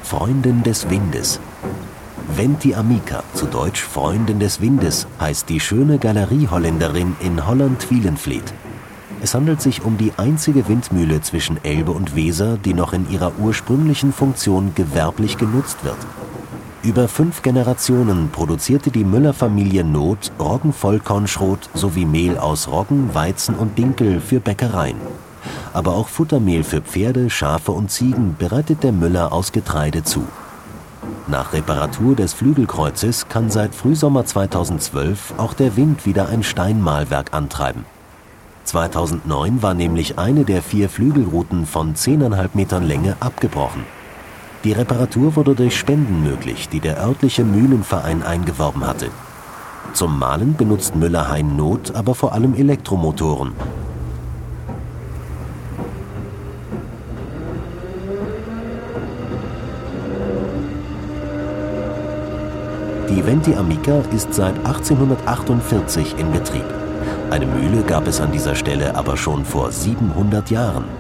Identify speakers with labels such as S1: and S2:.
S1: Freundin des Windes. Venti Amica, zu Deutsch Freundin des Windes, heißt die schöne Galerieholländerin in Holland-Wielenfleet. Es handelt sich um die einzige Windmühle zwischen Elbe und Weser, die noch in ihrer ursprünglichen Funktion gewerblich genutzt wird. Über 5 Generationen produzierte die Müller-Familie Noth Roggen-Vollkornschrot sowie Mehl aus Roggen, Weizen und Dinkel für Bäckereien. Aber auch Futtermehl für Pferde, Schafe und Ziegen bereitet der Müller aus Getreide zu. Nach Reparatur des Flügelkreuzes kann seit Frühsommer 2012 auch der Wind wieder ein Steinmahlwerk antreiben. 2009 war nämlich eine der 4 Flügelrouten von 10,5 Metern Länge abgebrochen. Die Reparatur wurde durch Spenden möglich, die der örtliche Mühlenverein eingeworben hatte. Zum Mahlen benutzt Müller-Hein Noth aber vor allem Elektromotoren. Die Venti Amica ist seit 1848 in Betrieb. Eine Mühle gab es an dieser Stelle aber schon vor 700 Jahren.